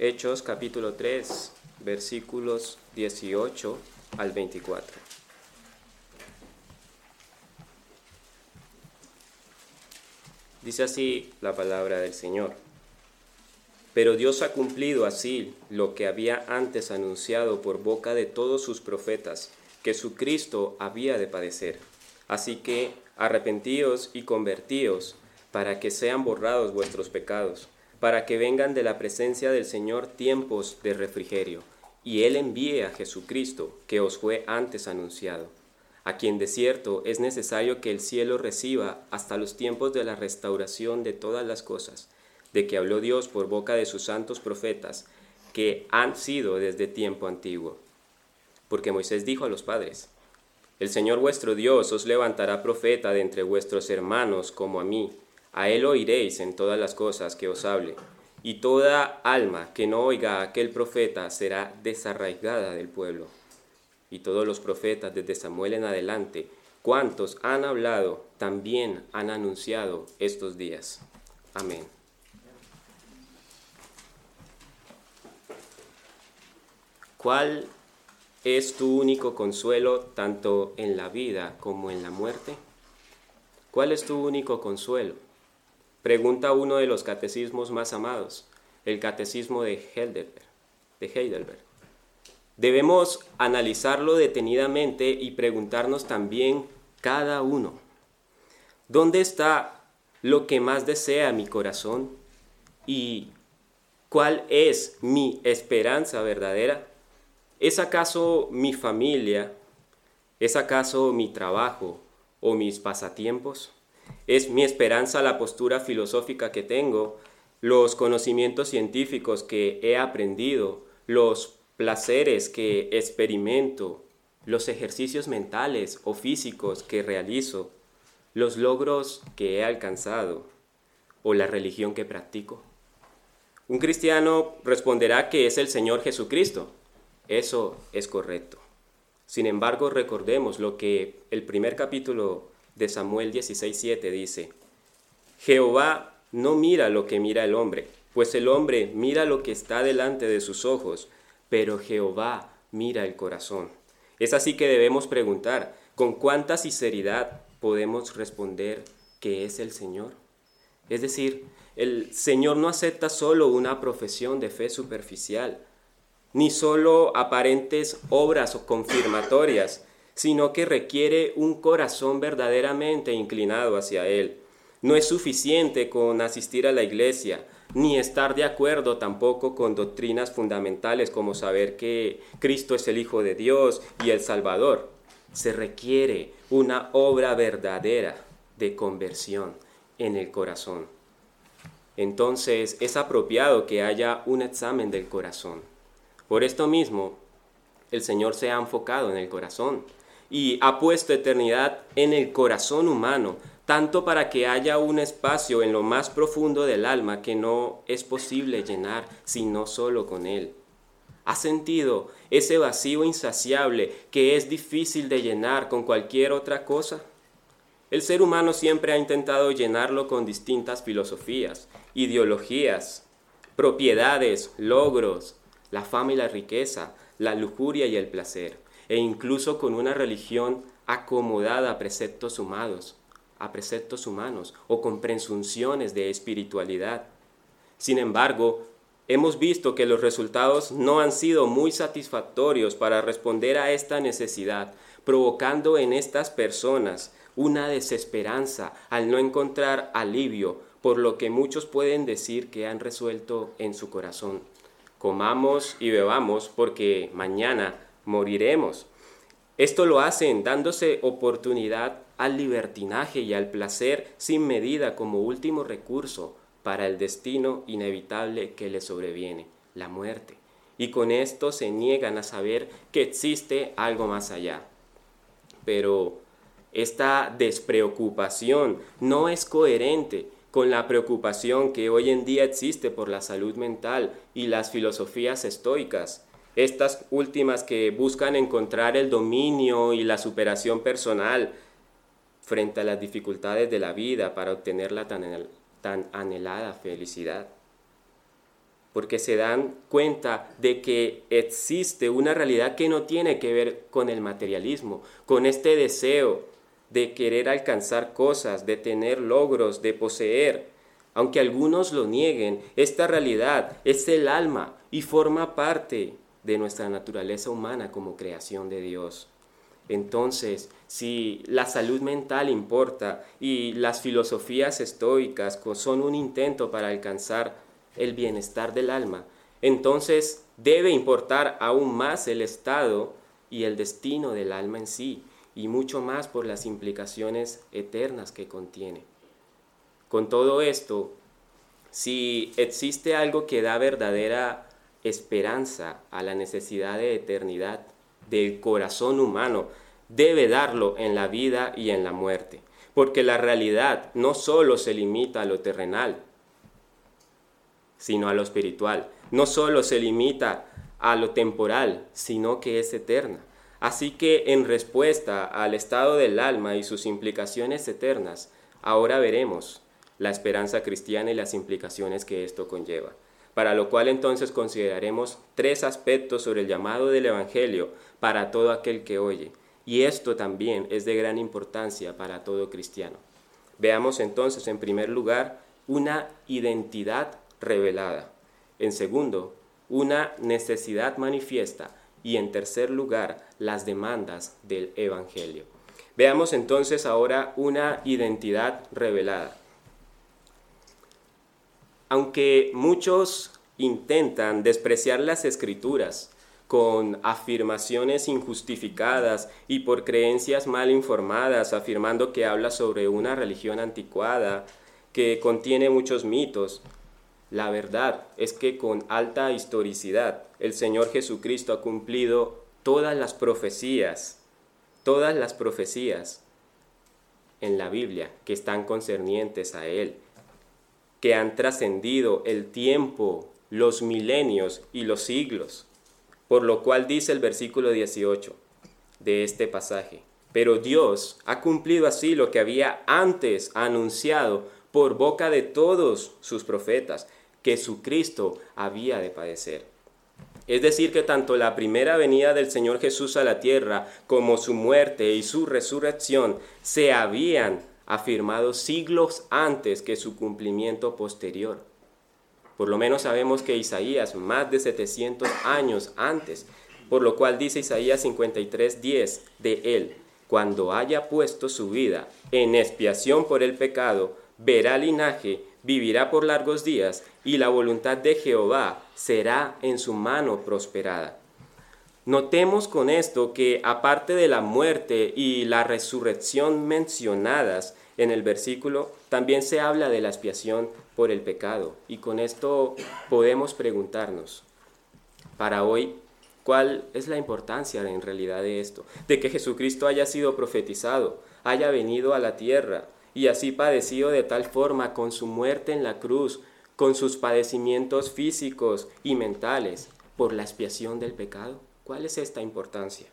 Hechos capítulo 3, versículos 18 al 24. Dice así la palabra del Señor. Pero Dios ha cumplido así lo que había antes anunciado por boca de todos sus profetas, que su Cristo había de padecer. Así que arrepentíos y convertíos, para que sean borrados vuestros pecados, para que vengan de la presencia del Señor tiempos de refrigerio, y Él envíe a Jesucristo, que os fue antes anunciado, a quien de cierto es necesario que el cielo reciba hasta los tiempos de la restauración de todas las cosas, de que habló Dios por boca de sus santos profetas, que han sido desde tiempo antiguo. Porque Moisés dijo a los padres: El Señor vuestro Dios os levantará profeta de entre vuestros hermanos como a mí. A él oiréis en todas las cosas que os hable. Y toda alma que no oiga a aquel profeta será desarraigada del pueblo. Y todos los profetas desde Samuel en adelante, cuantos han hablado, también han anunciado estos días. Amén. ¿Cuál es tu único consuelo tanto en la vida como en la muerte? ¿Cuál es tu único consuelo? Pregunta uno de los catecismos más amados, el catecismo de Heidelberg. Debemos analizarlo detenidamente y preguntarnos también cada uno: ¿dónde está lo que más desea mi corazón? ¿Y cuál es mi esperanza verdadera? ¿Es acaso mi familia? ¿Es acaso mi trabajo o mis pasatiempos? ¿Es mi esperanza la postura filosófica que tengo, los conocimientos científicos que he aprendido, los placeres que experimento, los ejercicios mentales o físicos que realizo, los logros que he alcanzado o la religión que practico? Un cristiano responderá que es el Señor Jesucristo. Eso es correcto. Sin embargo, recordemos lo que el primer capítulo de Samuel 16:7 dice: Jehová no mira lo que mira el hombre, pues el hombre mira lo que está delante de sus ojos, pero Jehová mira el corazón. Es así que debemos preguntar: ¿con cuánta sinceridad podemos responder que es el Señor? Es decir, el Señor no acepta solo una profesión de fe superficial, ni solo aparentes obras o confirmatorias, sino que requiere un corazón verdaderamente inclinado hacia Él. No es suficiente con asistir a la iglesia, ni estar de acuerdo tampoco con doctrinas fundamentales como saber que Cristo es el Hijo de Dios y el Salvador. Se requiere una obra verdadera de conversión en el corazón. Entonces es apropiado que haya un examen del corazón. Por esto mismo, el Señor se ha enfocado en el corazón y ha puesto eternidad en el corazón humano, tanto para que haya un espacio en lo más profundo del alma que no es posible llenar sino solo con Él. ¿Has sentido ese vacío insaciable que es difícil de llenar con cualquier otra cosa? El ser humano siempre ha intentado llenarlo con distintas filosofías, ideologías, propiedades, logros, la fama y la riqueza, la lujuria y el placer, e incluso con una religión acomodada a preceptos humanos o con presunciones de espiritualidad. Sin embargo, hemos visto que los resultados no han sido muy satisfactorios para responder a esta necesidad, provocando en estas personas una desesperanza al no encontrar alivio, por lo que muchos pueden decir que han resuelto en su corazón: comamos y bebamos porque mañana moriremos. Esto lo hacen dándose oportunidad al libertinaje y al placer sin medida como último recurso para el destino inevitable que les sobreviene, la muerte. Y con esto se niegan a saber que existe algo más allá. Pero esta despreocupación no es coherente con la preocupación que hoy en día existe por la salud mental y las filosofías estoicas, estas últimas que buscan encontrar el dominio y la superación personal frente a las dificultades de la vida para obtener la tan anhelada felicidad. porque se dan cuenta de que existe una realidad que no tiene que ver con el materialismo, con este deseo de querer alcanzar cosas, de tener logros, de poseer. Aunque algunos lo nieguen, esta realidad es el alma y forma parte de nuestra naturaleza humana como creación de Dios. Entonces, si la salud mental importa y las filosofías estoicas son un intento para alcanzar el bienestar del alma, entonces debe importar aún más el estado y el destino del alma en sí, y mucho más por las implicaciones eternas que contiene. Con todo esto, si existe algo que da verdadera esperanza a la necesidad de eternidad del corazón humano, debe darlo en la vida y en la muerte, porque la realidad no solo se limita a lo terrenal, sino a lo espiritual, no solo se limita a lo temporal, sino que es eterna. Así que en respuesta al estado del alma y sus implicaciones eternas, ahora veremos la esperanza cristiana y las implicaciones que esto conlleva. Para lo cual entonces consideraremos 3 aspectos sobre el llamado del Evangelio para todo aquel que oye. Y esto también es de gran importancia para todo cristiano. Veamos entonces, en primer lugar, una identidad revelada. En segundo, una necesidad manifiesta. Y en tercer lugar, las demandas del Evangelio. Veamos entonces ahora una identidad revelada. Aunque muchos intentan despreciar las Escrituras con afirmaciones injustificadas y por creencias mal informadas, afirmando que habla sobre una religión anticuada, que contiene muchos mitos, la verdad es que con alta historicidad el Señor Jesucristo ha cumplido todas las profecías en la Biblia que están concernientes a Él, que han trascendido el tiempo, los milenios y los siglos, por lo cual dice el versículo 18 de este pasaje: pero Dios ha cumplido así lo que había antes anunciado por boca de todos sus profetas, que su Cristo había de padecer. Es decir, que tanto la primera venida del Señor Jesús a la tierra como su muerte y su resurrección se habían afirmado siglos antes que su cumplimiento posterior. Por lo menos sabemos que Isaías, más de 700 años antes, por lo cual dice Isaías 53:10 de él: cuando haya puesto su vida en expiación por el pecado, verá linaje, vivirá por largos días, y la voluntad de Jehová será en su mano prosperada. Notemos con esto que aparte de la muerte y la resurrección mencionadas en el versículo, también se habla de la expiación por el pecado. Y con esto podemos preguntarnos, para hoy, ¿cuál es la importancia en realidad de esto? De que Jesucristo haya sido profetizado, haya venido a la tierra y así padecido de tal forma con su muerte en la cruz, con sus padecimientos físicos y mentales, por la expiación del pecado. ¿Cuál es esta importancia?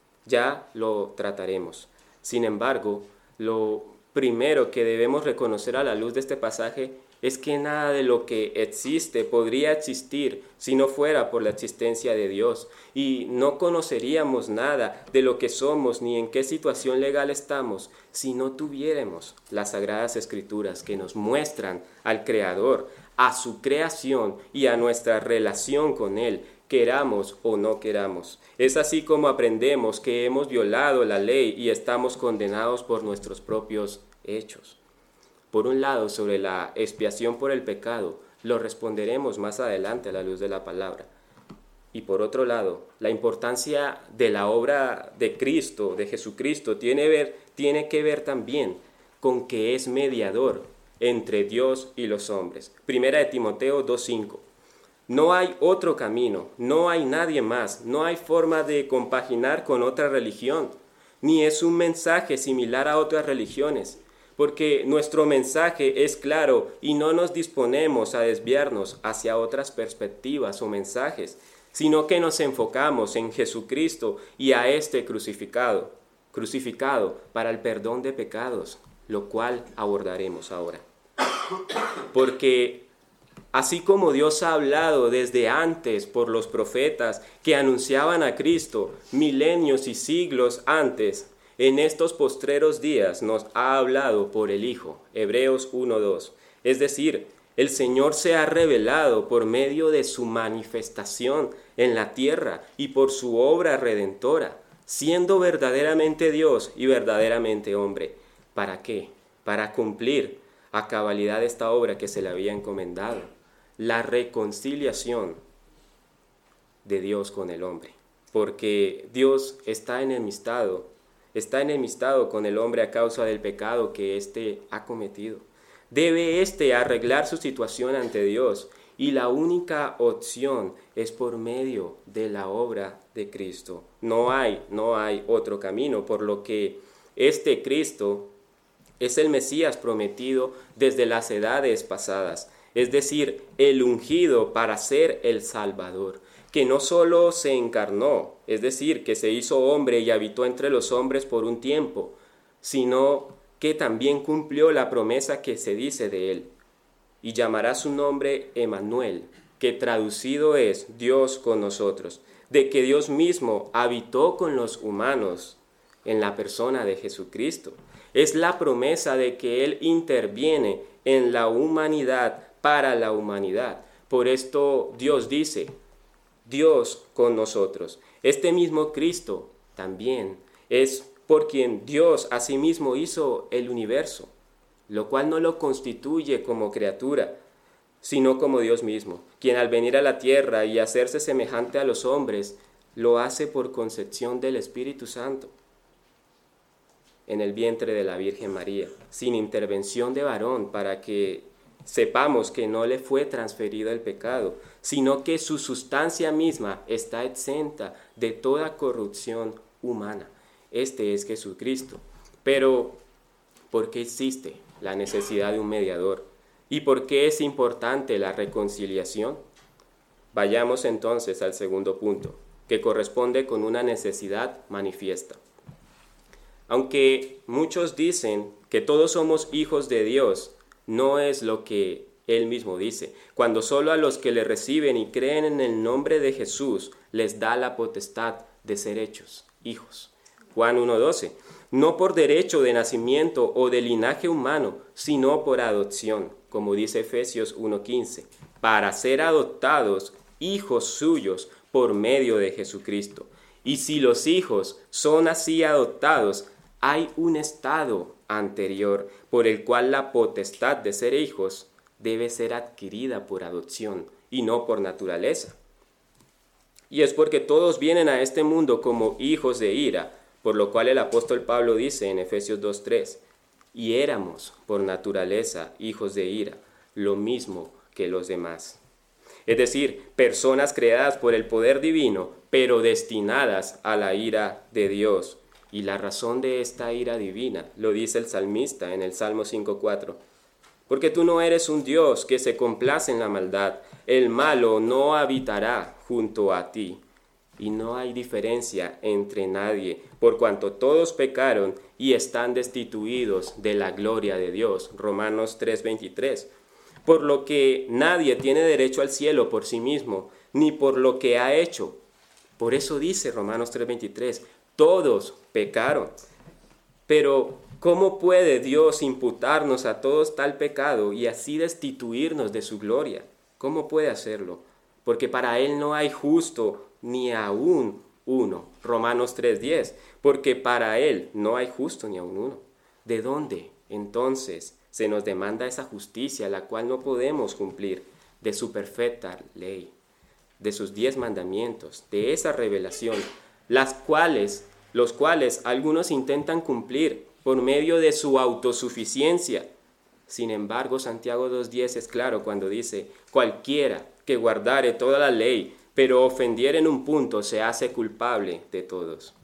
Ya lo trataremos. Sin embargo, lo primero que debemos reconocer a la luz de este pasaje es que nada de lo que existe podría existir si no fuera por la existencia de Dios, y no conoceríamos nada de lo que somos ni en qué situación legal estamos si no tuviéramos las Sagradas Escrituras que nos muestran al Creador, a su creación y a nuestra relación con Él, queramos o no queramos. Es así como aprendemos que hemos violado la ley y estamos condenados por nuestros propios hechos. Por un lado, sobre la expiación por el pecado, lo responderemos más adelante a la luz de la palabra. Y por otro lado, la importancia de la obra de Cristo, de Jesucristo, tiene que ver también con que es mediador entre Dios y los hombres. Primera de Timoteo 2:5. No hay otro camino, no hay nadie más, no hay forma de compaginar con otra religión, ni es un mensaje similar a otras religiones, porque nuestro mensaje es claro y no nos disponemos a desviarnos hacia otras perspectivas o mensajes, sino que nos enfocamos en Jesucristo y a este crucificado para el perdón de pecados, lo cual abordaremos ahora. Porque así como Dios ha hablado desde antes por los profetas que anunciaban a Cristo milenios y siglos antes, en estos postreros días nos ha hablado por el Hijo, Hebreos 1:2. Es decir, el Señor se ha revelado por medio de su manifestación en la tierra y por su obra redentora, siendo verdaderamente Dios y verdaderamente hombre. ¿Para qué? Para cumplir a cabalidad esta obra que se le había encomendado, la reconciliación de Dios con el hombre. Porque Dios está enemistado con el hombre a causa del pecado que éste ha cometido. Debe éste arreglar su situación ante Dios y la única opción es por medio de la obra de Cristo. No hay otro camino, por lo que este Cristo es el Mesías prometido desde las edades pasadas, es decir, el ungido para ser el Salvador, que no solo se encarnó, es decir, que se hizo hombre y habitó entre los hombres por un tiempo, sino que también cumplió la promesa que se dice de él, y llamará su nombre Emmanuel, que traducido es Dios con nosotros, de que Dios mismo habitó con los humanos en la persona de Jesucristo. Es la promesa de que Él interviene en la humanidad para la humanidad. Por esto Dios dice, Dios con nosotros. Este mismo Cristo también es por quien Dios asimismo hizo el universo, lo cual no lo constituye como criatura, sino como Dios mismo, quien al venir a la tierra y hacerse semejante a los hombres, lo hace por concepción del Espíritu Santo en el vientre de la Virgen María, sin intervención de varón, para que sepamos que no le fue transferido el pecado, sino que su sustancia misma está exenta de toda corrupción humana. Este es Jesucristo. Pero, ¿por qué existe la necesidad de un mediador? ¿Y por qué es importante la reconciliación? Vayamos entonces al segundo punto, que corresponde con una necesidad manifiesta. Aunque muchos dicen que todos somos hijos de Dios, no es lo que Él mismo dice, cuando solo a los que le reciben y creen en el nombre de Jesús les da la potestad de ser hechos hijos. Juan 1:12, no por derecho de nacimiento o de linaje humano, sino por adopción, como dice Efesios 1:15, para ser adoptados hijos suyos por medio de Jesucristo. Y si los hijos son así adoptados, hay un estado anterior por el cual la potestad de ser hijos debe ser adquirida por adopción y no por naturaleza. Y es porque todos vienen a este mundo como hijos de ira, por lo cual el apóstol Pablo dice en Efesios 2:3, y éramos por naturaleza hijos de ira, lo mismo que los demás. Es decir, personas creadas por el poder divino, pero destinadas a la ira de Dios. Y la razón de esta ira divina, lo dice el salmista en el Salmo 5:4. Porque tú no eres un Dios que se complace en la maldad, el malo no habitará junto a ti. Y no hay diferencia entre nadie, por cuanto todos pecaron y están destituidos de la gloria de Dios. Romanos 3:23. Por lo que nadie tiene derecho al cielo por sí mismo, ni por lo que ha hecho. Por eso dice Romanos 3:23, todos pecaron. Pero, ¿cómo puede Dios imputarnos a todos tal pecado y así destituirnos de su gloria? ¿Cómo puede hacerlo? Porque para Él no hay justo ni aún uno. Romanos 3:10. Porque para Él no hay justo ni aún uno. ¿De dónde, entonces, se nos demanda esa justicia, la cual no podemos cumplir? De su perfecta ley, de sus 10 mandamientos, de esa revelación, los cuales algunos intentan cumplir por medio de su autosuficiencia. Sin embargo, Santiago 2:10 es claro cuando dice, cualquiera que guardare toda la ley, pero ofendiere en un punto, se hace culpable de todos.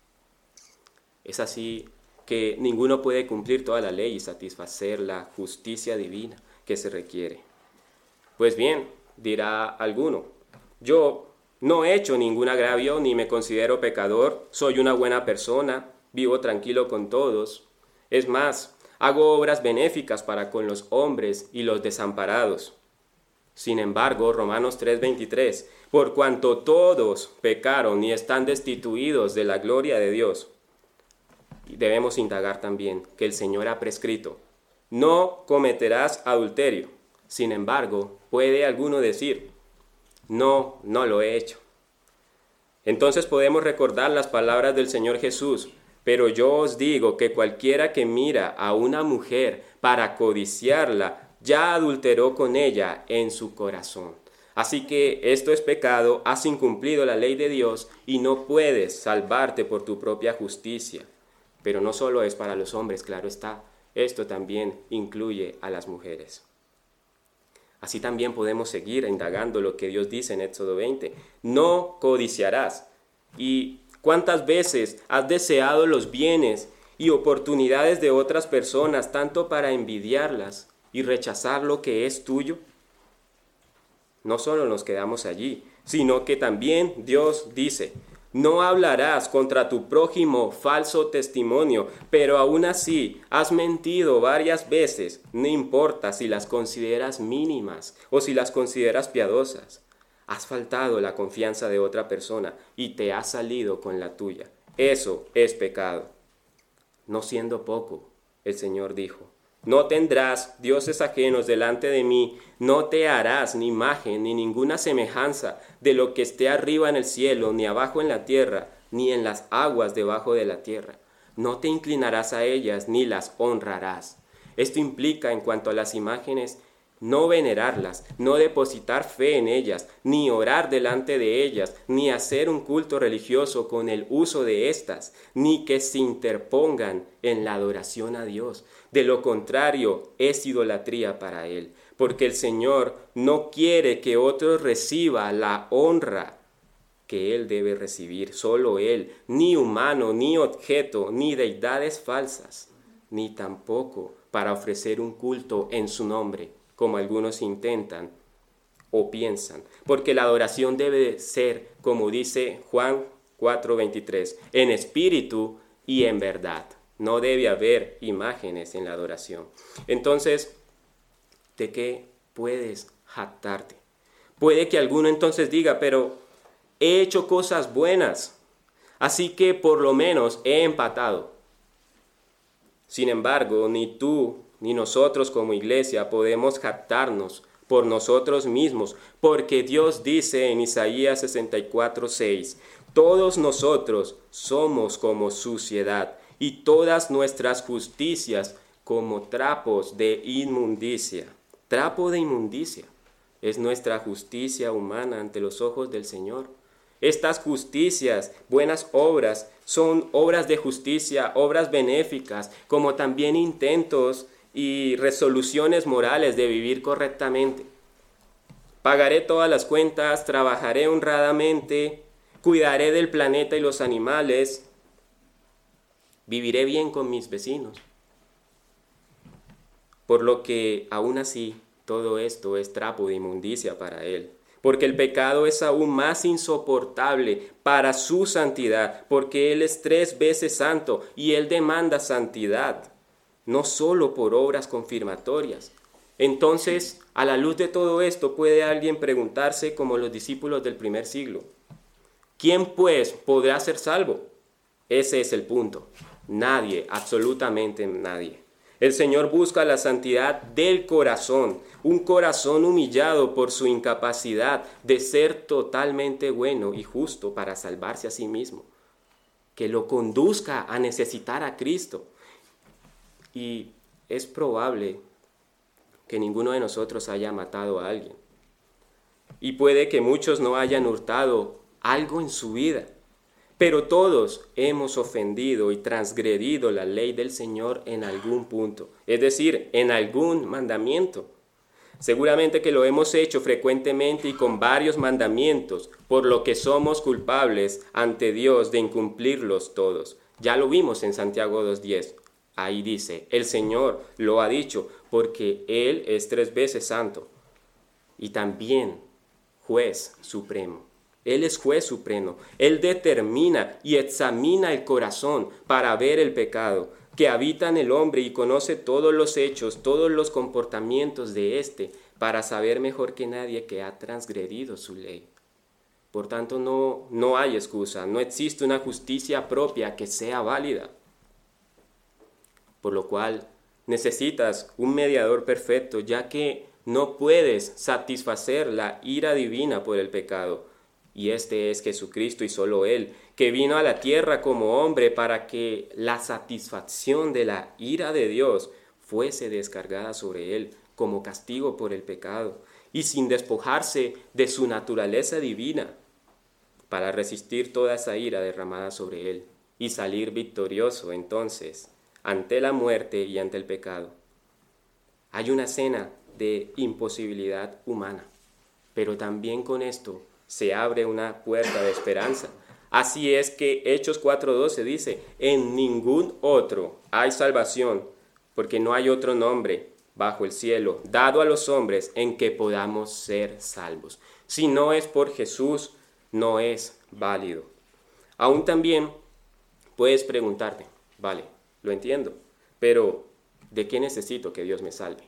Es así que ninguno puede cumplir toda la ley y satisfacer la justicia divina que se requiere. Pues bien, dirá alguno, yo no he hecho ningún agravio ni me considero pecador, soy una buena persona, vivo tranquilo con todos. Es más, hago obras benéficas para con los hombres y los desamparados. Sin embargo, Romanos 3:23, por cuanto todos pecaron y están destituidos de la gloria de Dios, debemos indagar también que el Señor ha prescrito: no cometerás adulterio. Sin embargo, puede alguno decir: no lo he hecho. Entonces podemos recordar las palabras del Señor Jesús: pero yo os digo que cualquiera que mira a una mujer para codiciarla, ya adulteró con ella en su corazón. Así que esto es pecado, has incumplido la ley de Dios y no puedes salvarte por tu propia justicia. Pero no solo es para los hombres, claro está, esto también incluye a las mujeres. Así también podemos seguir indagando lo que Dios dice en Éxodo 20. No codiciarás. ¿Y cuántas veces has deseado los bienes y oportunidades de otras personas, tanto para envidiarlas y rechazar lo que es tuyo? No solo nos quedamos allí, sino que también Dios dice: no hablarás contra tu prójimo falso testimonio, pero aún así has mentido varias veces, no importa si las consideras mínimas o si las consideras piadosas. Has faltado la confianza de otra persona y te has salido con la tuya. Eso es pecado. No siendo poco, el Señor dijo: no tendrás dioses ajenos delante de mí, no te harás ni imagen ni ninguna semejanza de lo que esté arriba en el cielo, ni abajo en la tierra, ni en las aguas debajo de la tierra. No te inclinarás a ellas ni las honrarás. Esto implica, en cuanto a las imágenes, no venerarlas, no depositar fe en ellas, ni orar delante de ellas, ni hacer un culto religioso con el uso de estas, ni que se interpongan en la adoración a Dios. De lo contrario, es idolatría para Él, porque el Señor no quiere que otro reciba la honra que Él debe recibir, solo Él, ni humano, ni objeto, ni deidades falsas, ni tampoco para ofrecer un culto en su nombre, como algunos intentan o piensan, porque la adoración debe ser, como dice Juan 4:23, en espíritu y en verdad. No debe haber imágenes en la adoración. Entonces, ¿de qué puedes jactarte? Puede que alguno entonces diga: pero he hecho cosas buenas, así que por lo menos he empatado. Sin embargo, ni tú ni nosotros como iglesia podemos jactarnos por nosotros mismos, porque Dios dice en Isaías 64:6, todos nosotros somos como suciedad, y todas nuestras justicias como trapos de inmundicia. Trapo de inmundicia es nuestra justicia humana ante los ojos del Señor. Estas justicias, buenas obras, son obras de justicia, obras benéficas, como también intentos y resoluciones morales de vivir correctamente. Pagaré todas las cuentas, trabajaré honradamente, cuidaré del planeta y los animales, viviré bien con mis vecinos. Por lo que aún así todo esto es trapo de inmundicia para Él, porque el pecado es aún más insoportable para su santidad, porque Él es 3 veces santo y Él demanda santidad, no solo por obras confirmatorias. Entonces, a la luz de todo esto, puede alguien preguntarse, como los discípulos del primer siglo: ¿quién pues podrá ser salvo? Ese es el punto. Nadie, absolutamente nadie. El Señor busca la santidad del corazón, un corazón humillado por su incapacidad de ser totalmente bueno y justo para salvarse a sí mismo, que lo conduzca a necesitar a Cristo. Y es probable que ninguno de nosotros haya matado a alguien. Y puede que muchos no hayan hurtado algo en su vida. Pero todos hemos ofendido y transgredido la ley del Señor en algún punto, es decir, en algún mandamiento. Seguramente que lo hemos hecho frecuentemente y con varios mandamientos, por lo que somos culpables ante Dios de incumplirlos todos. Ya lo vimos en Santiago 2:10. Ahí dice: el Señor lo ha dicho, porque Él es 3 veces santo y también juez supremo. Él es juez supremo. Él determina y examina el corazón para ver el pecado que habita en el hombre y conoce todos los hechos, todos los comportamientos de éste, para saber mejor que nadie que ha transgredido su ley. Por tanto, no hay excusa, no existe una justicia propia que sea válida. Por lo cual, necesitas un mediador perfecto, ya que no puedes satisfacer la ira divina por el pecado. Y este es Jesucristo y solo Él, que vino a la tierra como hombre para que la satisfacción de la ira de Dios fuese descargada sobre Él como castigo por el pecado, y sin despojarse de su naturaleza divina, para resistir toda esa ira derramada sobre Él y salir victorioso entonces ante la muerte y ante el pecado. Hay una escena de imposibilidad humana, pero también con esto se abre una puerta de esperanza. Así es que Hechos 4:12 dice, en ningún otro hay salvación, porque no hay otro nombre bajo el cielo dado a los hombres en que podamos ser salvos. Si no es por Jesús, no es válido. Aún también puedes preguntarte, vale, lo entiendo, pero ¿de qué necesito que Dios me salve?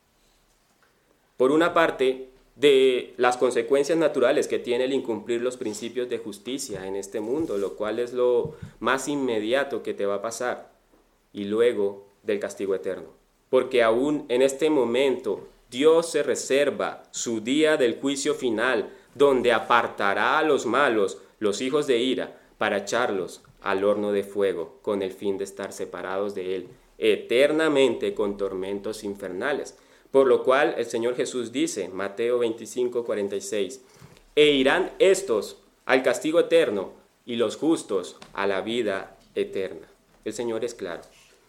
Por una parte, de las consecuencias naturales que tiene el incumplir los principios de justicia en este mundo, lo cual es lo más inmediato que te va a pasar, y luego del castigo eterno. Porque aún en este momento Dios se reserva su día del juicio final, donde apartará a los malos, los hijos de ira, para echarlos al horno de fuego, con el fin de estar separados de Él eternamente con tormentos infernales. Por lo cual el Señor Jesús dice, Mateo 25:46, e irán estos al castigo eterno y los justos a la vida eterna. El Señor es claro.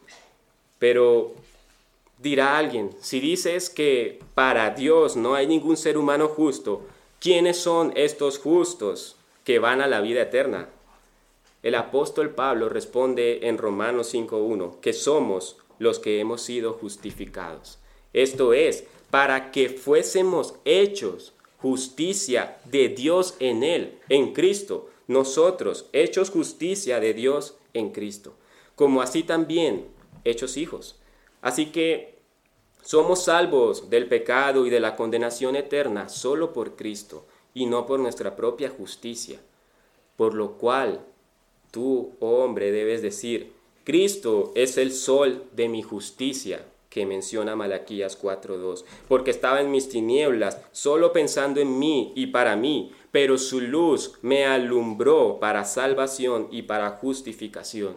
Pero dirá alguien, si dices que para Dios no hay ningún ser humano justo, ¿quiénes son estos justos que van a la vida eterna? El apóstol Pablo responde en Romanos 5:1 que somos los que hemos sido justificados. Esto es, para que fuésemos hechos justicia de Dios en Él, en Cristo, nosotros hechos justicia de Dios en Cristo, como así también hechos hijos. Así que somos salvos del pecado y de la condenación eterna solo por Cristo y no por nuestra propia justicia, por lo cual tú, oh hombre, debes decir, Cristo es el sol de mi justicia, que menciona Malaquías 4:2, porque estaba en mis tinieblas, solo pensando en mí y para mí, pero su luz me alumbró para salvación y para justificación.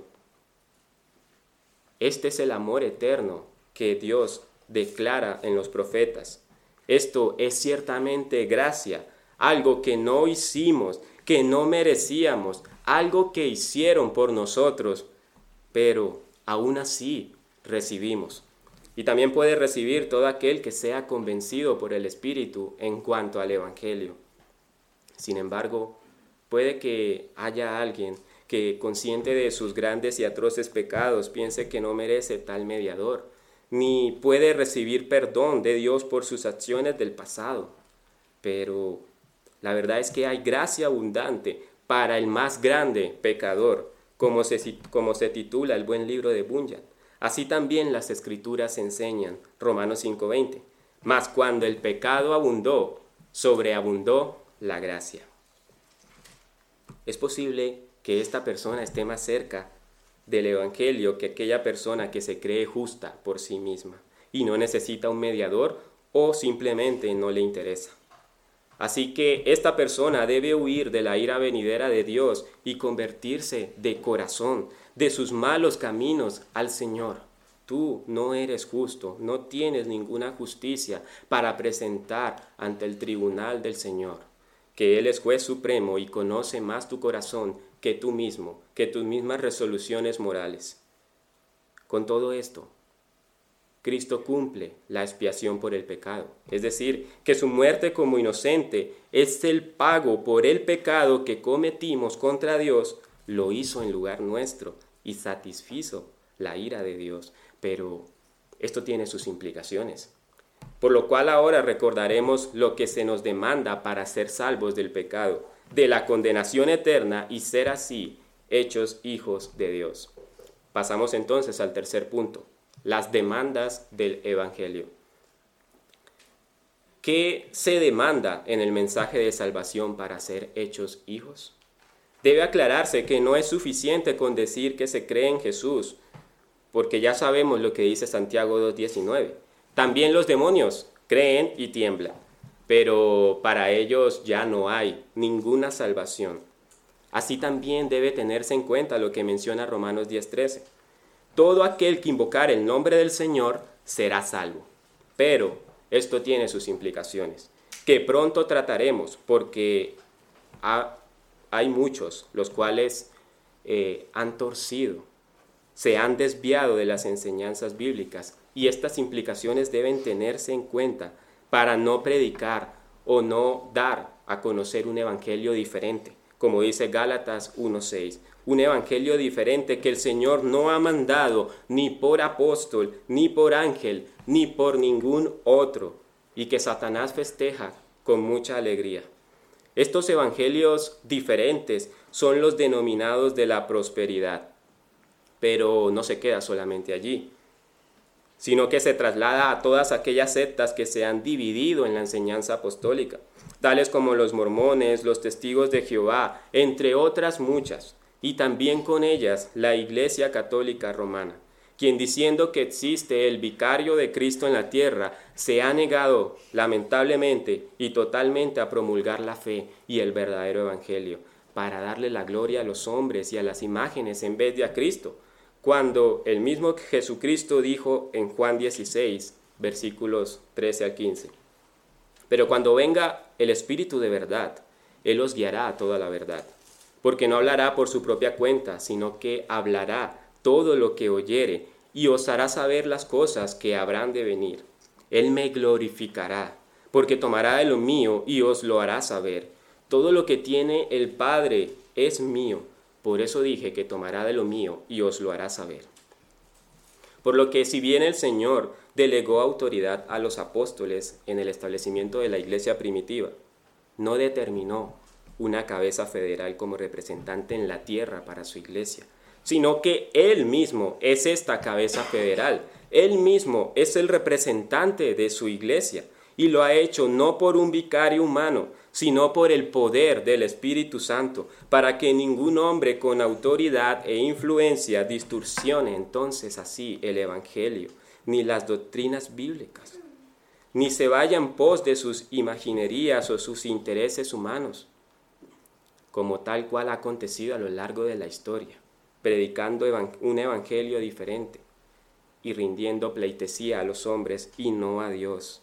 Este es el amor eterno que Dios declara en los profetas. Esto es ciertamente gracia, algo que no hicimos, que no merecíamos, algo que hicieron por nosotros, pero aún así recibimos. Y también puede recibir todo aquel que sea convencido por el Espíritu en cuanto al Evangelio. Sin embargo, puede que haya alguien que, consciente de sus grandes y atroces pecados, piense que no merece tal mediador, ni puede recibir perdón de Dios por sus acciones del pasado. Pero la verdad es que hay gracia abundante para el más grande pecador, como se titula el buen libro de Bunyan. Así también las Escrituras enseñan, Romanos 5:20, mas cuando el pecado abundó, sobreabundó la gracia. Es posible que esta persona esté más cerca del Evangelio que aquella persona que se cree justa por sí misma y no necesita un mediador o simplemente no le interesa. Así que esta persona debe huir de la ira venidera de Dios y convertirse de corazón de sus malos caminos al Señor. Tú no eres justo, no tienes ninguna justicia para presentar ante el tribunal del Señor, que Él es juez supremo y conoce más tu corazón que tú mismo, que tus mismas resoluciones morales. Con todo esto, Cristo cumple la expiación por el pecado, es decir, que su muerte como inocente es el pago por el pecado que cometimos contra Dios, lo hizo en lugar nuestro y satisfizo la ira de Dios. Pero esto tiene sus implicaciones, por lo cual ahora recordaremos lo que se nos demanda para ser salvos del pecado, de la condenación eterna y ser así hechos hijos de Dios. Pasamos entonces al tercer punto. Las demandas del Evangelio. ¿Qué se demanda en el mensaje de salvación para ser hechos hijos? Debe aclararse que no es suficiente con decir que se cree en Jesús, porque ya sabemos lo que dice Santiago 2:19. También los demonios creen y tiemblan, pero para ellos ya no hay ninguna salvación. Así también debe tenerse en cuenta lo que menciona Romanos 10:13. Todo aquel que invocar el nombre del Señor será salvo. Pero esto tiene sus implicaciones, que pronto trataremos, porque hay muchos los cuales han torcido, se han desviado de las enseñanzas bíblicas, y estas implicaciones deben tenerse en cuenta para no predicar o no dar a conocer un evangelio diferente, como dice Gálatas 1:6, un evangelio diferente que el Señor no ha mandado ni por apóstol, ni por ángel, ni por ningún otro, y que Satanás festeja con mucha alegría. Estos evangelios diferentes son los denominados de la prosperidad, pero no se queda solamente allí, sino que se traslada a todas aquellas sectas que se han dividido en la enseñanza apostólica, tales como los mormones, los testigos de Jehová, entre otras muchas, y también con ellas la Iglesia Católica Romana, quien diciendo que existe el vicario de Cristo en la tierra, se ha negado lamentablemente y totalmente a promulgar la fe y el verdadero evangelio, para darle la gloria a los hombres y a las imágenes en vez de a Cristo, cuando el mismo Jesucristo dijo en Juan 16, versículos 13 al 15, pero cuando venga el Espíritu de verdad, Él os guiará a toda la verdad, porque no hablará por su propia cuenta, sino que hablará todo lo que oyere, y os hará saber las cosas que habrán de venir. Él me glorificará, porque tomará de lo mío y os lo hará saber. Todo lo que tiene el Padre es mío, por eso dije que tomará de lo mío y os lo hará saber. Por lo que si bien el Señor delegó autoridad a los apóstoles en el establecimiento de la iglesia primitiva, no determinó una cabeza federal como representante en la tierra para su iglesia, sino que Él mismo es esta cabeza federal. Él mismo es el representante de su iglesia, y lo ha hecho no por un vicario humano, sino por el poder del Espíritu Santo, para que ningún hombre con autoridad e influencia distorsione entonces así el Evangelio, ni las doctrinas bíblicas, ni se vaya en pos de sus imaginerías o sus intereses humanos, como tal cual ha acontecido a lo largo de la historia, predicando un evangelio diferente y rindiendo pleitesía a los hombres y no a Dios,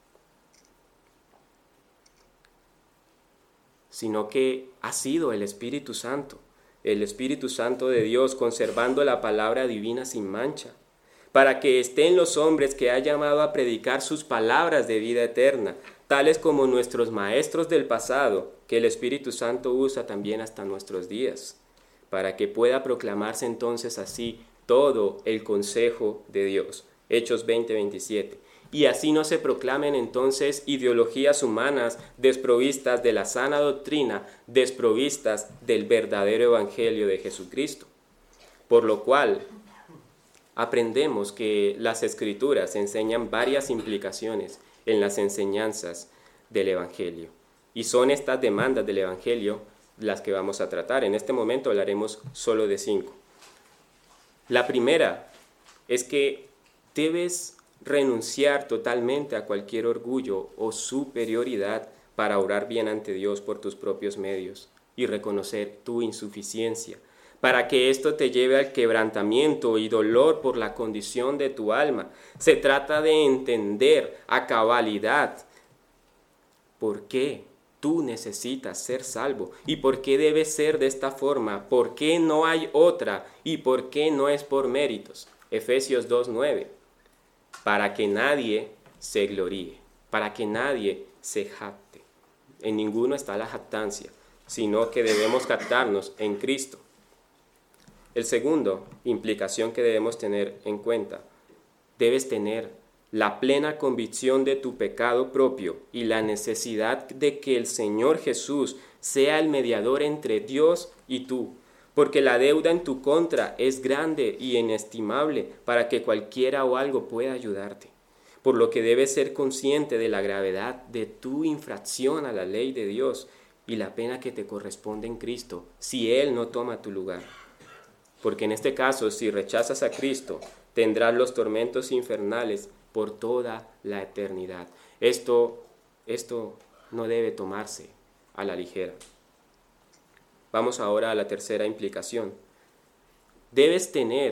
sino que ha sido el Espíritu Santo de Dios, conservando la palabra divina sin mancha, para que estén los hombres que ha llamado a predicar sus palabras de vida eterna, tales como nuestros maestros del pasado, que el Espíritu Santo usa también hasta nuestros días, para que pueda proclamarse entonces así todo el consejo de Dios. Hechos 20:27. Y así no se proclamen entonces ideologías humanas desprovistas de la sana doctrina, desprovistas del verdadero evangelio de Jesucristo. Por lo cual, aprendemos que las Escrituras enseñan varias implicaciones en las enseñanzas del evangelio. Y son estas demandas del evangelio las que vamos a tratar. En este momento hablaremos solo de 5. La primera es que debes renunciar totalmente a cualquier orgullo o superioridad para orar bien ante Dios por tus propios medios y reconocer tu insuficiencia, para que esto te lleve al quebrantamiento y dolor por la condición de tu alma. Se trata de entender a cabalidad por qué tú necesitas ser salvo y por qué debes ser de esta forma, por qué no hay otra y por qué no es por méritos. Efesios 2:9. Para que nadie se gloríe, para que nadie se jacte. En ninguno está la jactancia, sino que debemos jactarnos en Cristo. El segundo implicación que debemos tener en cuenta, debes tener la plena convicción de tu pecado propio y la necesidad de que el Señor Jesús sea el mediador entre Dios y tú, porque la deuda en tu contra es grande y inestimable para que cualquiera o algo pueda ayudarte. por lo que debes ser consciente de la gravedad de tu infracción a la ley de Dios y la pena que te corresponde en Cristo si Él no toma tu lugar. Porque en este caso, si rechazas a Cristo, tendrás los tormentos infernales por toda la eternidad. Esto no debe tomarse a la ligera. Vamos ahora a la tercera implicación. Debes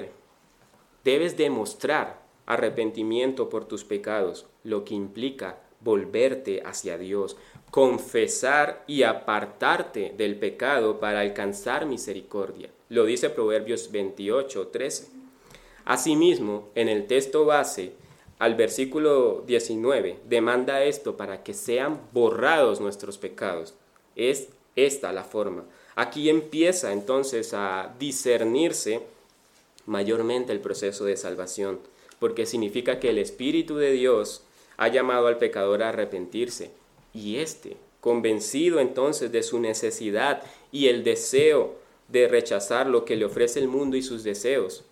demostrar arrepentimiento por tus pecados, lo que implica volverte hacia Dios, confesar y apartarte del pecado para alcanzar misericordia. Lo dice Proverbios 28:13. Asimismo, en el texto base, al versículo 19, demanda esto para que sean borrados nuestros pecados. Es esta la forma. Aquí empieza entonces a discernirse mayormente el proceso de salvación, porque significa que el Espíritu de Dios ha llamado al pecador a arrepentirse, y convencido entonces de su necesidad y el deseo de rechazar lo que le ofrece el mundo y sus deseos,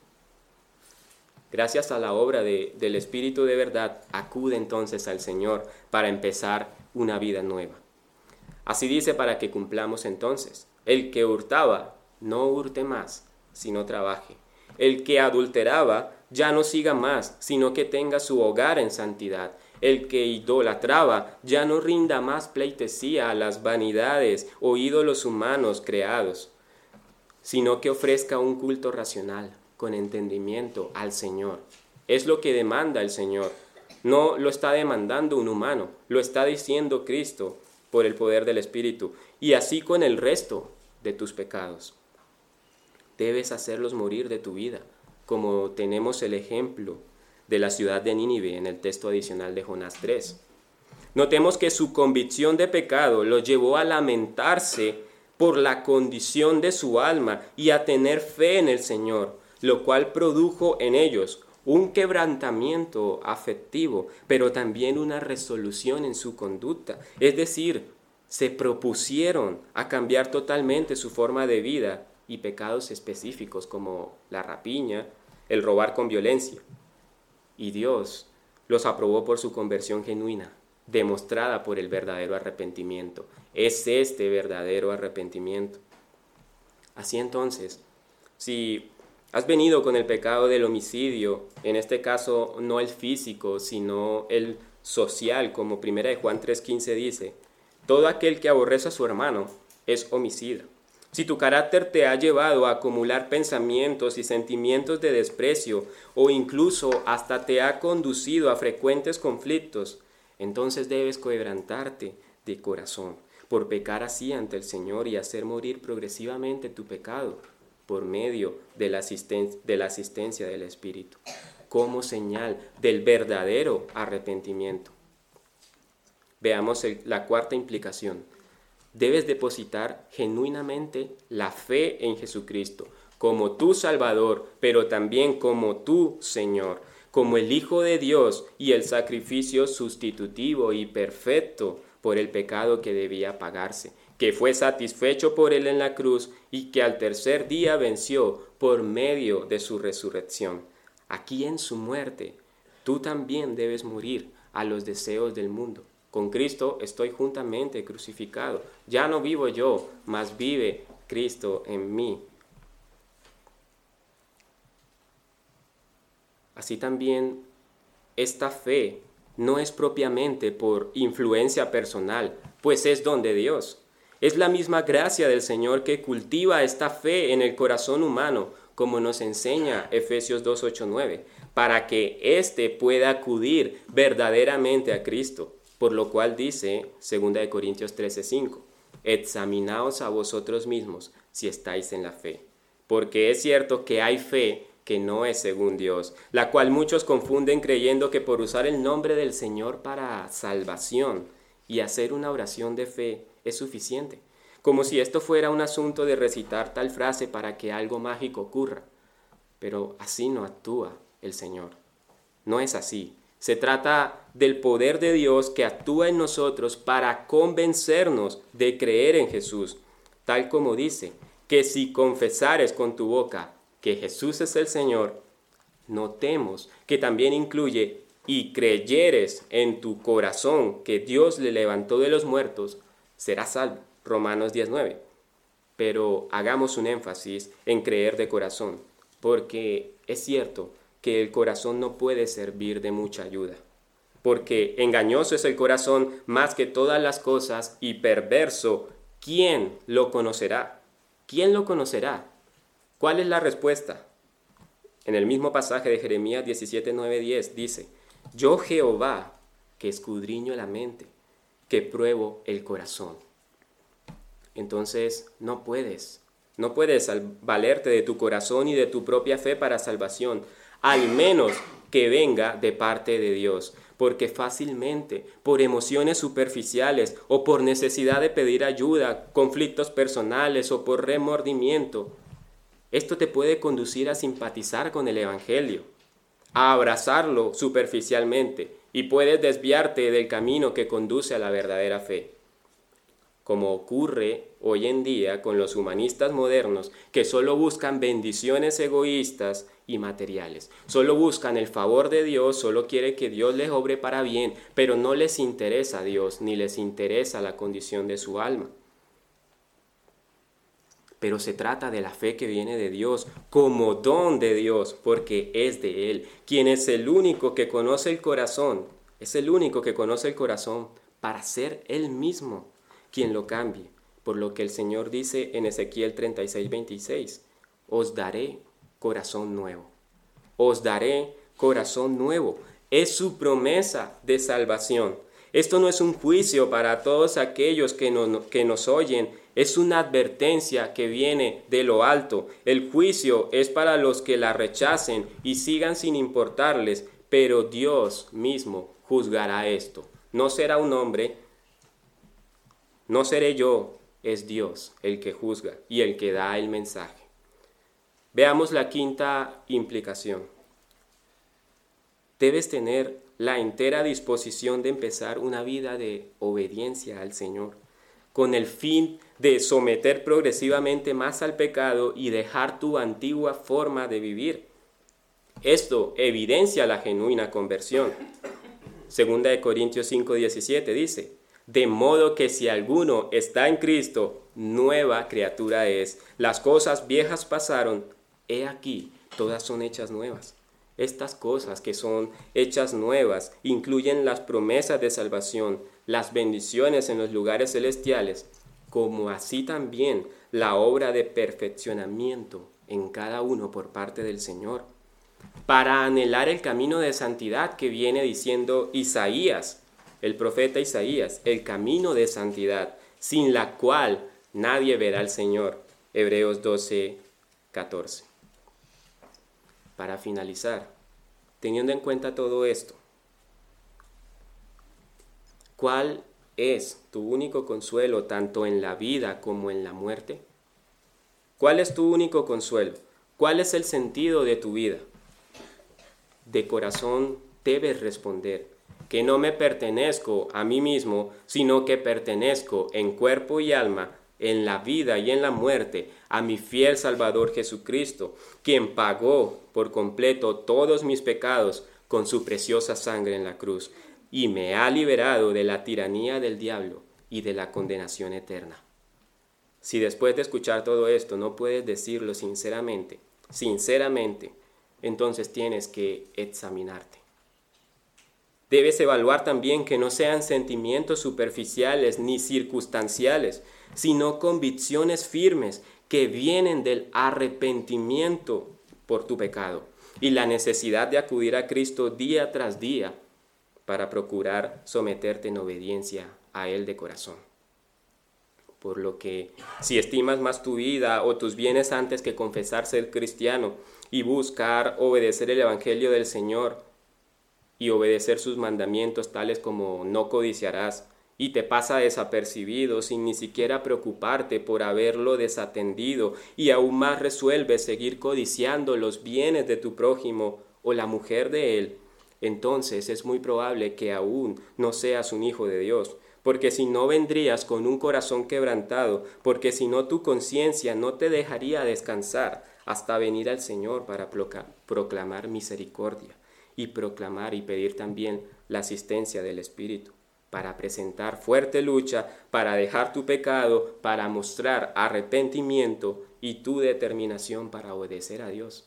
gracias a la obra del Espíritu de verdad, acude entonces al Señor para empezar una vida nueva. Así dice para que cumplamos entonces: el que hurtaba, no hurte más, sino trabaje. El que adulteraba, ya no siga más, sino que tenga su hogar en santidad. El que idolatraba, ya no rinda más pleitesía a las vanidades o ídolos humanos creados, sino que ofrezca un culto racional, con entendimiento al Señor. Es lo que demanda el Señor. No lo está demandando un humano, lo está diciendo Cristo por el poder del Espíritu, y así con el resto de tus pecados. Debes hacerlos morir de tu vida, como tenemos el ejemplo de la ciudad de Nínive en el texto adicional de Jonás 3. Notemos que su convicción de pecado lo llevó a lamentarse por la condición de su alma y a tener fe en el Señor, lo cual produjo en ellos un quebrantamiento afectivo, pero también una resolución en su conducta. Es decir, se propusieron a cambiar totalmente su forma de vida y pecados específicos como la rapiña, el robar con violencia. Y Dios los aprobó por su conversión genuina, demostrada por el verdadero arrepentimiento. Es este verdadero arrepentimiento. Así entonces, si has venido con el pecado del homicidio, en este caso no el físico, sino el social, como 1 Juan 3:15 dice, todo aquel que aborrece a su hermano es homicida. Si tu carácter te ha llevado a acumular pensamientos y sentimientos de desprecio o incluso hasta te ha conducido a frecuentes conflictos, entonces debes quebrantarte de corazón por pecar así ante el Señor y hacer morir progresivamente tu pecado por medio de la asistencia del Espíritu, como señal del verdadero arrepentimiento. Veamos la cuarta implicación. Debes depositar genuinamente la fe en Jesucristo como tu Salvador, pero también como tu Señor, como el Hijo de Dios y el sacrificio sustitutivo y perfecto por el pecado que debía pagarse, que fue satisfecho por Él en la cruz y que al tercer día venció por medio de su resurrección. Aquí en su muerte, tú también debes morir a los deseos del mundo. Con Cristo estoy juntamente crucificado. Ya no vivo yo, mas vive Cristo en mí. Así también, esta fe no es propiamente por influencia personal, pues es don de Dios. Es la misma gracia del Señor que cultiva esta fe en el corazón humano, como nos enseña Efesios 2:8-9, para que éste pueda acudir verdaderamente a Cristo. Por lo cual dice 2 Corintios 13:5, examinaos a vosotros mismos si estáis en la fe. Porque es cierto que hay fe que no es según Dios, la cual muchos confunden creyendo que por usar el nombre del Señor para salvación y hacer una oración de fe es suficiente, como si esto fuera un asunto de recitar tal frase para que algo mágico ocurra. Pero así no actúa el Señor. No es así. Se trata del poder de Dios que actúa en nosotros para convencernos de creer en Jesús, tal como dice, que si confesares con tu boca que Jesús es el Señor, notemos que también incluye y creyeres en tu corazón que Dios le levantó de los muertos, serás salvo. Romanos 19. Pero hagamos un énfasis en creer de corazón, porque es cierto que el corazón no puede servir de mucha ayuda, porque engañoso es el corazón más que todas las cosas y perverso. ¿Quién lo conocerá? ¿Quién lo conocerá? ¿Cuál es la respuesta? En el mismo pasaje de Jeremías 17, 9, 10 dice: yo Jehová, que escudriño la mente, que pruebo el corazón. Entonces no puedes valerte de tu corazón y de tu propia fe para salvación, al menos que venga de parte de Dios, porque fácilmente, por emociones superficiales o por necesidad de pedir ayuda, conflictos personales o por remordimiento, esto te puede conducir a simpatizar con el Evangelio, a abrazarlo superficialmente, y puedes desviarte del camino que conduce a la verdadera fe, como ocurre hoy en día con los humanistas modernos que solo buscan bendiciones egoístas y materiales. Solo buscan el favor de Dios, solo quieren que Dios les obre para bien, pero no les interesa a Dios ni les interesa la condición de su alma. Pero se trata de la fe que viene de Dios, como don de Dios, porque es de Él, quien es el único que conoce el corazón, es el único que conoce el corazón para ser Él mismo quien lo cambie. Por lo que el Señor dice en Ezequiel 36, 26, os daré corazón nuevo, os daré corazón nuevo. Es su promesa de salvación. Esto no es un juicio para todos aquellos que nos oyen, es una advertencia que viene de lo alto. El juicio es para los que la rechacen y sigan sin importarles, pero Dios mismo juzgará esto. No será un hombre, no seré yo, es Dios el que juzga y el que da el mensaje. Veamos la quinta implicación. Debes tener la entera disposición de empezar una vida de obediencia al Señor, con el fin de someter progresivamente más al pecado y dejar tu antigua forma de vivir. Esto evidencia la genuina conversión. Segunda de Corintios 5:17 dice: de modo que si alguno está en Cristo, nueva criatura es. Las cosas viejas pasaron, he aquí, todas son hechas nuevas. Estas cosas que son hechas nuevas incluyen las promesas de salvación, las bendiciones en los lugares celestiales, como así también la obra de perfeccionamiento en cada uno por parte del Señor, para anhelar el camino de santidad que viene diciendo Isaías, el profeta Isaías, el camino de santidad, sin la cual nadie verá al Señor. Hebreos 12, 14. Para finalizar, teniendo en cuenta todo esto, ¿cuál es tu único consuelo tanto en la vida como en la muerte? ¿Cuál es tu único consuelo? ¿Cuál es el sentido de tu vida? De corazón debes responder que no me pertenezco a mí mismo, sino que pertenezco en cuerpo y alma, en la vida y en la muerte, a mi fiel Salvador Jesucristo, quien pagó por completo todos mis pecados con su preciosa sangre en la cruz, y me ha liberado de la tiranía del diablo y de la condenación eterna. Si después de escuchar todo esto no puedes decirlo sinceramente, entonces tienes que examinarte. Debes evaluar también que no sean sentimientos superficiales ni circunstanciales, sino convicciones firmes que vienen del arrepentimiento por tu pecado y la necesidad de acudir a Cristo día tras día para procurar someterte en obediencia a Él de corazón. Por lo que, si estimas más tu vida o tus bienes antes que confesar ser cristiano y buscar obedecer el Evangelio del Señor y obedecer sus mandamientos tales como no codiciarás, y te pasa desapercibido sin ni siquiera preocuparte por haberlo desatendido, y aún más resuelves seguir codiciando los bienes de tu prójimo o la mujer de él, entonces es muy probable que aún no seas un hijo de Dios, porque si no vendrías con un corazón quebrantado, porque si no tu conciencia no te dejaría descansar hasta venir al Señor para proclamar misericordia. y proclamar y pedir también la asistencia del Espíritu para presentar fuerte lucha, para dejar tu pecado, para mostrar arrepentimiento y tu determinación para obedecer a Dios.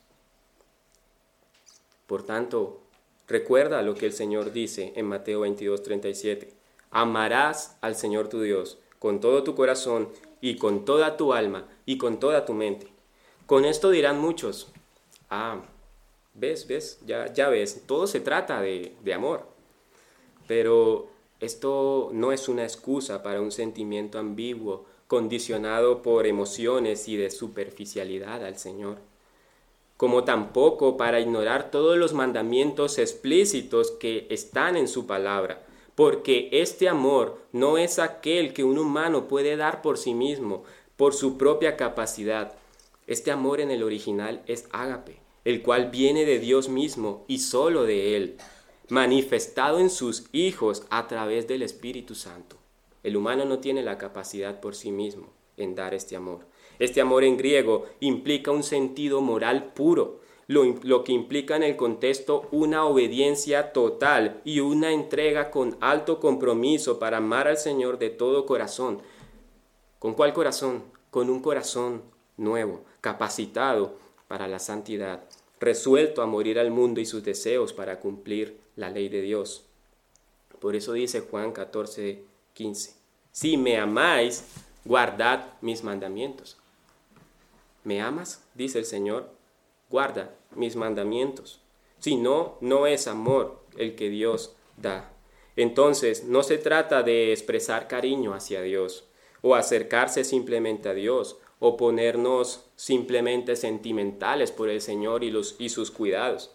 Por tanto, recuerda lo que el Señor dice en Mateo 22:37. Amarás al Señor tu Dios con todo tu corazón y con toda tu alma y con toda tu mente. Con esto dirán muchos, ya ves, todo se trata de amor. Pero esto no es una excusa para un sentimiento ambiguo, condicionado por emociones y de superficialidad al Señor, como tampoco para ignorar todos los mandamientos explícitos que están en su palabra, porque este amor no es aquel que un humano puede dar por sí mismo, por su propia capacidad. Este amor en el original es ágape, el cual viene de Dios mismo y solo de Él, manifestado en sus hijos a través del Espíritu Santo. El humano no tiene la capacidad por sí mismo en dar este amor. Este amor en griego implica un sentido moral puro, lo que implica en el contexto una obediencia total y una entrega con alto compromiso para amar al Señor de todo corazón. ¿Con cuál corazón? Con un corazón nuevo, capacitado para la santidad, resuelto a morir al mundo y sus deseos para cumplir la ley de Dios. Por eso dice Juan 14:15, si me amáis, guardad mis mandamientos. ¿Me amas? Dice el Señor, guarda mis mandamientos. Si no, no es amor el que Dios da. Entonces, no se trata de expresar cariño hacia Dios, o acercarse simplemente a Dios, o ponernos simplemente sentimentales por el Señor y sus cuidados.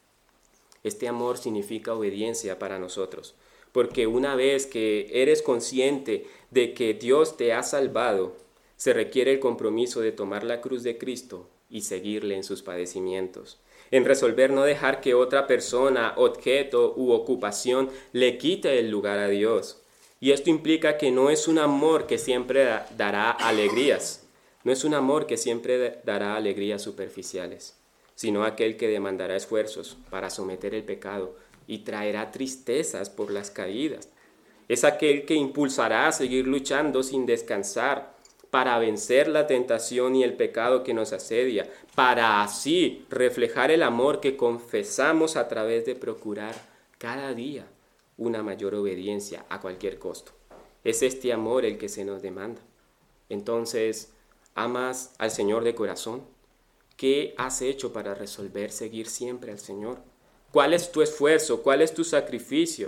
Este amor significa obediencia para nosotros, porque una vez que eres consciente de que Dios te ha salvado, se requiere el compromiso de tomar la cruz de Cristo y seguirle en sus padecimientos, en resolver no dejar que otra persona, objeto u ocupación le quite el lugar a Dios. Y esto implica que no es un amor que siempre dará alegrías, no es un amor que siempre dará alegrías superficiales, sino aquel que demandará esfuerzos para someter el pecado y traerá tristezas por las caídas. Es aquel que impulsará a seguir luchando sin descansar para vencer la tentación y el pecado que nos asedia, para así reflejar el amor que confesamos a través de procurar cada día una mayor obediencia a cualquier costo. Es este amor el que se nos demanda. Entonces, ¿amas al Señor de corazón? ¿Qué has hecho para resolver seguir siempre al Señor? ¿Cuál es tu esfuerzo? ¿Cuál es tu sacrificio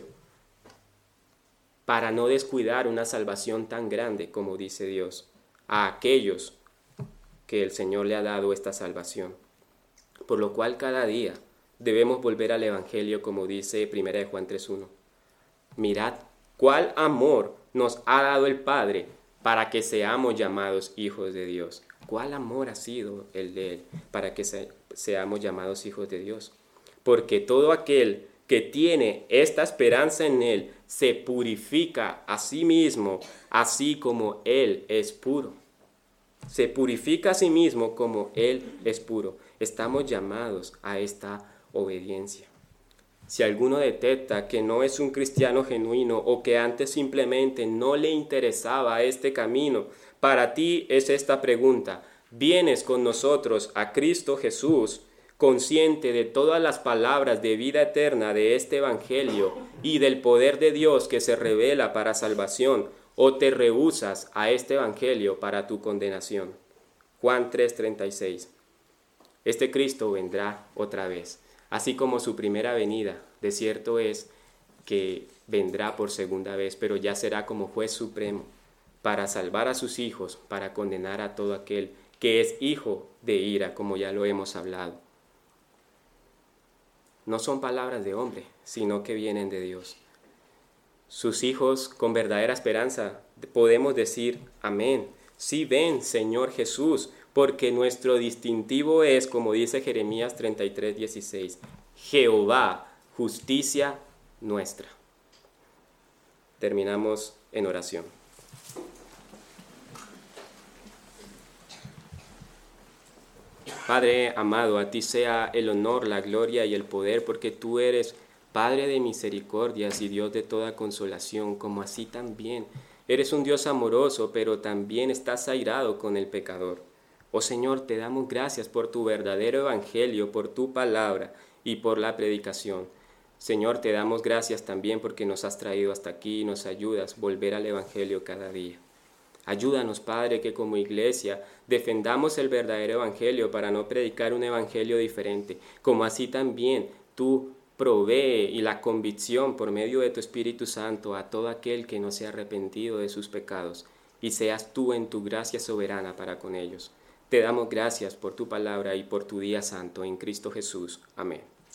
para no descuidar una salvación tan grande como dice Dios a aquellos que el Señor le ha dado esta salvación? Por lo cual cada día debemos volver al Evangelio como dice 1 Juan 3:1. Mirad cuál amor nos ha dado el Padre para que seamos llamados hijos de Dios. ¿Cuál amor ha sido el de Él para que seamos llamados hijos de Dios? Porque todo aquel que tiene esta esperanza en Él se purifica a sí mismo, así como Él es puro. Se purifica a sí mismo como Él es puro. Estamos llamados a esta obediencia. Si alguno detecta que no es un cristiano genuino o que antes simplemente no le interesaba este camino, para ti es esta pregunta: ¿vienes con nosotros a Cristo Jesús, consciente de todas las palabras de vida eterna de este Evangelio y del poder de Dios que se revela para salvación, o te rehusas a este Evangelio para tu condenación? Juan 3:36. Este Cristo vendrá otra vez, así como su primera venida. De cierto es que vendrá por segunda vez, pero ya será como juez supremo, para salvar a sus hijos, para condenar a todo aquel que es hijo de ira, como ya lo hemos hablado. No son palabras de hombre, sino que vienen de Dios. Sus hijos, con verdadera esperanza, podemos decir amén. Sí, ven, Señor Jesús, porque nuestro distintivo es, como dice Jeremías 33:16, Jehová, justicia nuestra. Terminamos en oración. Padre amado, a ti sea el honor, la gloria y el poder, porque tú eres Padre de misericordias y Dios de toda consolación, como así también eres un Dios amoroso, pero también estás airado con el pecador. Oh Señor, te damos gracias por tu verdadero evangelio, por tu palabra y por la predicación. Señor, te damos gracias también porque nos has traído hasta aquí y nos ayudas a volver al evangelio cada día. Ayúdanos, Padre, que como iglesia defendamos el verdadero evangelio para no predicar un evangelio diferente, como así también tú provee y la convicción por medio de tu Espíritu Santo a todo aquel que no se ha arrepentido de sus pecados, y seas tú en tu gracia soberana para con ellos. Te damos gracias por tu palabra y por tu día santo en Cristo Jesús. Amén.